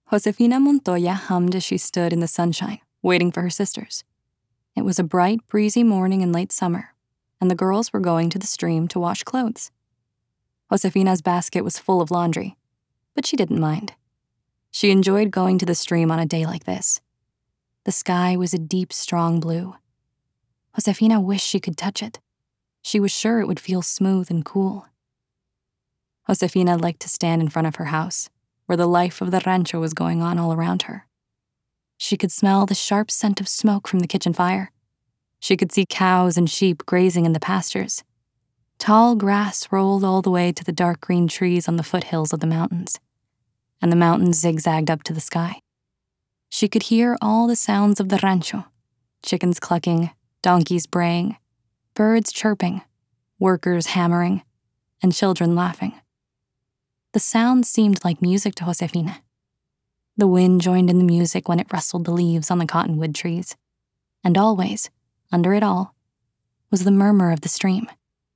Josefina Montoya hummed as she stood in the sunshine, waiting for her sisters. It was a bright, breezy morning in late summer, and the girls were going to the stream to wash clothes. Josefina's basket was full of laundry, but she didn't mind. She enjoyed going to the stream on a day like this. The sky was a deep, strong blue. Josefina wished she could touch it. She was sure it would feel smooth and cool. Josefina liked to stand in front of her house, where the life of the rancho was going on all around her. She could smell the sharp scent of smoke from the kitchen fire. She could see cows and sheep grazing in the pastures. Tall grass rolled all the way to the dark green trees on the foothills of the mountains, and the mountains zigzagged up to the sky. She could hear all the sounds of the rancho: chickens clucking, donkeys braying, birds chirping, workers hammering, and children laughing. The sound seemed like music to Josefina. The wind joined in the music when it rustled the leaves on the cottonwood trees, and always, under it all, was the murmur of the stream.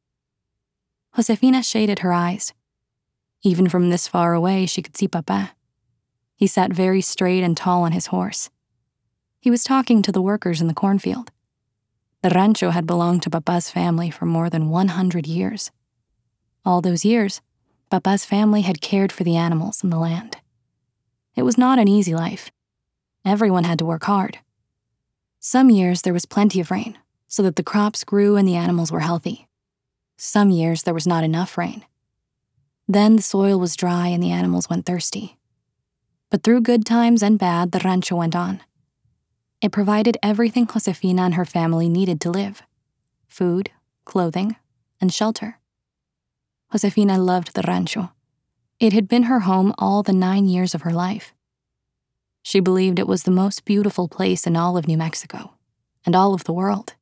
Josefina shaded her eyes. Even from this far away, she could see Papa. He sat very straight and tall on his horse. He was talking to the workers in the cornfield. The rancho had belonged to Papa's family for more than 100 years. All those years, Papa's family had cared for the animals and the land. It was not an easy life. Everyone had to work hard. Some years there was plenty of rain, so that the crops grew and the animals were healthy. Some years there was not enough rain. Then the soil was dry and the animals went thirsty. But through good times and bad, the rancho went on. It provided everything Josefina and her family needed to live: food, clothing, and shelter. Josefina loved the rancho. It had been her home all the 9 years of her life. She believed it was the most beautiful place in all of New Mexico, and all of the world.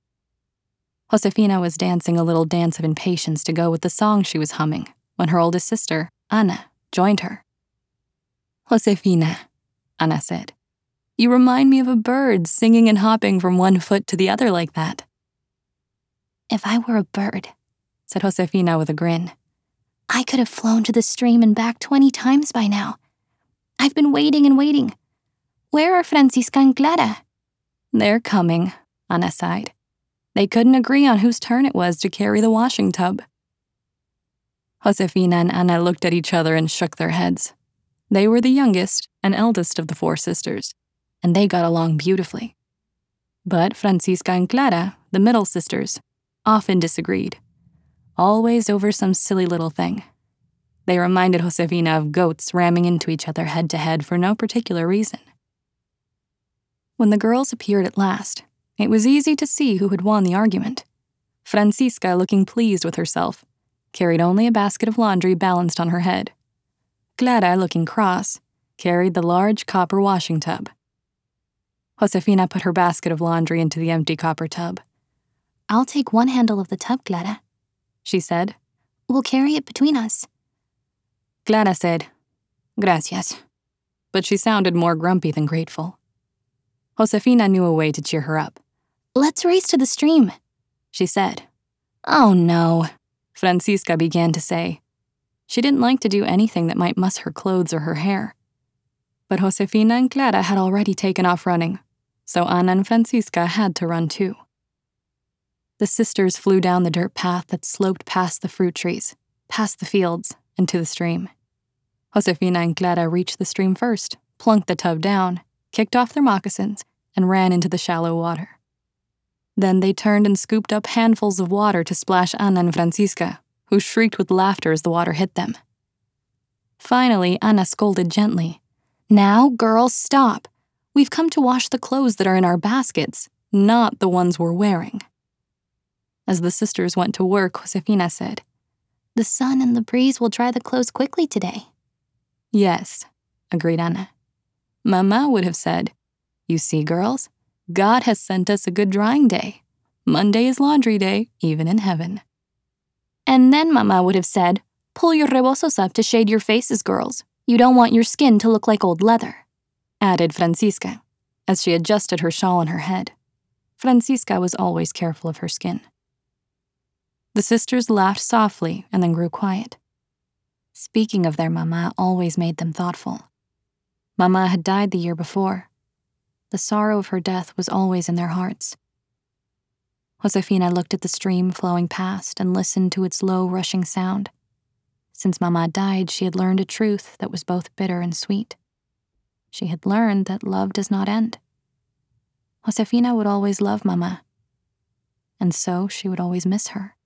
Josefina was dancing a little dance of impatience to go with the song she was humming when her oldest sister, Ana, joined her. "Josefina," Ana said, "you remind me of a bird singing and hopping from one foot to the other like that." "If I were a bird," said Josefina with a grin, "I could have flown to the stream and back 20 times by now. I've been waiting and waiting. Where are Francisca and Clara?" "They're coming," Ana sighed. They couldn't agree on whose turn it was to carry the washing tub. Josefina and Ana looked at each other and shook their heads. They were the youngest and eldest of the 4 sisters, and they got along beautifully. But Francisca and Clara, the middle sisters, often disagreed, always over some silly little thing. They reminded Josefina of goats ramming into each other head to head for no particular reason. When the girls appeared at last, it was easy to see who had won the argument. Francisca, looking pleased with herself, carried only a basket of laundry balanced on her head. Clara, looking cross, carried the large copper washing tub. Josefina put her basket of laundry into the empty copper tub. "I'll take one handle of the tub, Clara," she said. "We'll carry it between us." Clara said, "Gracias," but she sounded more grumpy than grateful. Josefina knew a way to cheer her up. "Let's race to the stream," she said. "Oh no," Francisca began to say. She didn't like to do anything that might muss her clothes or her hair. But Josefina and Clara had already taken off running, so Ana and Francisca had to run too. The sisters flew down the dirt path that sloped past the fruit trees, past the fields, and to the stream. Josefina and Clara reached the stream first, plunked the tub down, kicked off their moccasins, and ran into the shallow water. Then they turned and scooped up handfuls of water to splash Ana and Francisca, who shrieked with laughter as the water hit them. Finally, Ana scolded gently. "Now, girls, stop. We've come to wash the clothes that are in our baskets, not the ones we're wearing." As the sisters went to work, Josefina said, "The sun and the breeze will dry the clothes quickly today." "Yes," agreed Ana. Mama would have said, "You see, girls, God has sent us a good drying day. Monday is laundry day, even in heaven." And then Mama would have said, "Pull your rebozos up to shade your faces, girls. You don't want your skin to look like old leather," added Francisca, as she adjusted her shawl on her head. Francisca was always careful of her skin. The sisters laughed softly and then grew quiet. Speaking of their mama always made them thoughtful. Mama had died the year before. The sorrow of her death was always in their hearts. Josefina looked at the stream flowing past and listened to its low, rushing sound. Since Mama died, she had learned a truth that was both bitter and sweet. She had learned that love does not end. Josefina would always love Mama, and so she would always miss her.